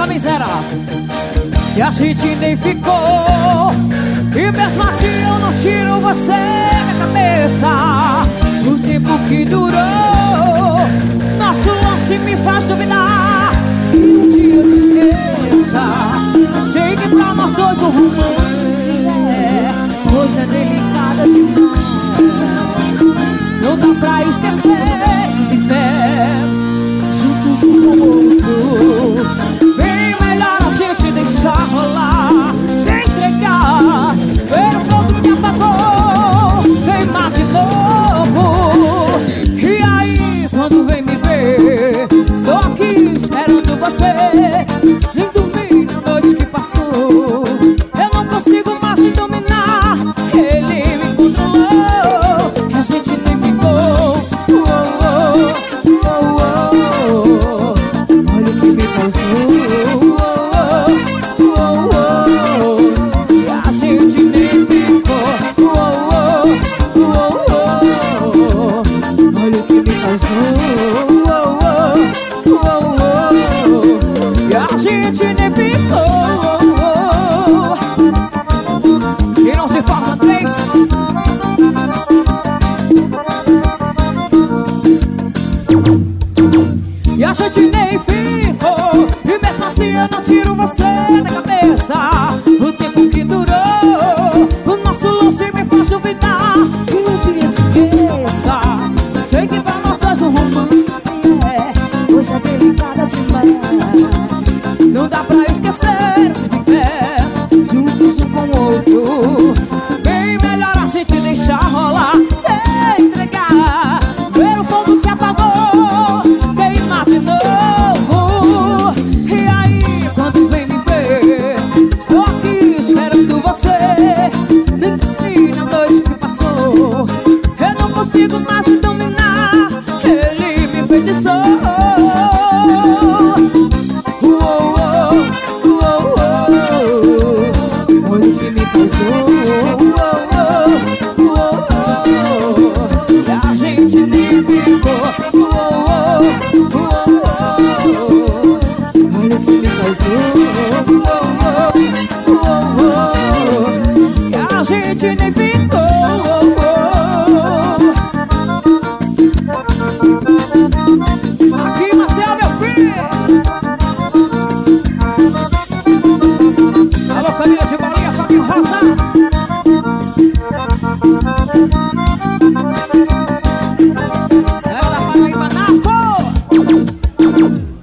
essa miséria e a gente nem ficou. E mesmo assim eu não tiro você da cabeça. O tempo que durou, nosso lance me faz duvidar que um dia eu te esqueça. Sei que pra nós dois o romance é coisa delicada demais. Não dá pra esquecer, vivemos juntos um com o outro. Bem melhor a gente deixar rolar, sem entregar. Ver o fogo que apagou, queimar de novo. E aí, quando vem me ver, estou aqui esperando você. Nem dormi na noite que passou. Eu não consigo mais me dominar. Ele me controlou e a gente nem ficou. Olha o que me causou. E a gente nem ficou. Olha o que me causou. E a gente nem ficou. E não se forma três. E a gente nem ficou. E mesmo assim eu não tiro você da cabeça. O tempo que durou, o nosso lance me faz duvidar que um dia te esqueça. Sei que pra nós dois o romance é coisa delicada demais. Não dá pra esquecer que vivemos juntos um com o outro. Bem melhor a gente deixar rolar, sem entregar. Ver o fogo que apagou, queimar de novo. E aí, quando vem me ver, estou aqui esperando você. Nem dormi na noite que passou. Eu não consigo mais me dominar. Ele me enfeitiçou.